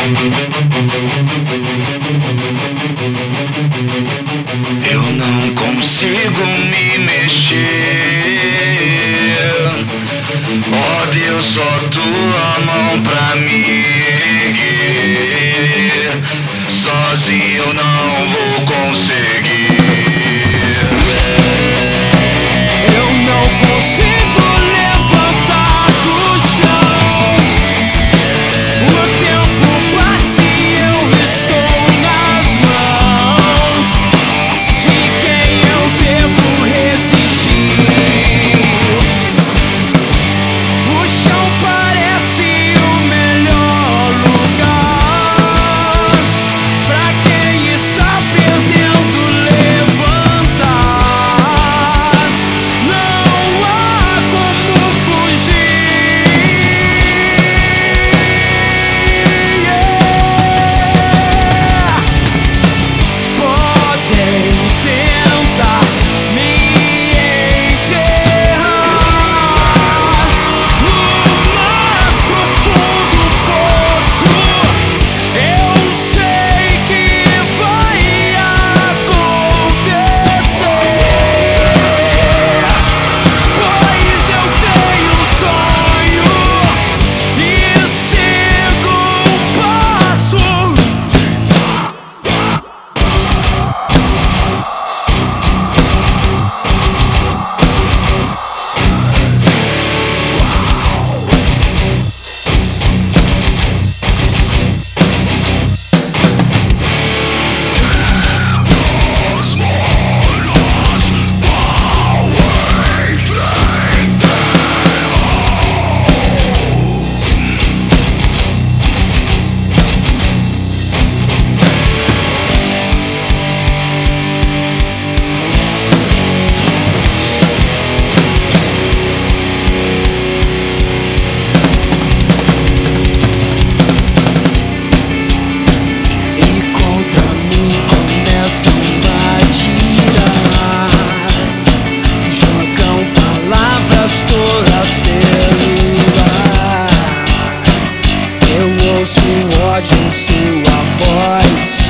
Eu não consigo me mexer. Oh Deus, só tua mão pra me erguer. Sozinho eu não vou conseguir. Eu não consigo levantar do chão. O tempo passa e eu estou nas mãos de quem eu devo resistir. O chão parece o melhor lugar pra quem está perdendo levantar. Não há como fugir. Podem tentar me enterrar no mais profundo poço. Eu sei que vai acontecer, pois eu tenho um sonho e sigo um passo. E contra mim começam a tirar, jogam palavras tolas pelo ar. Eu ouço o ódio em sua voz.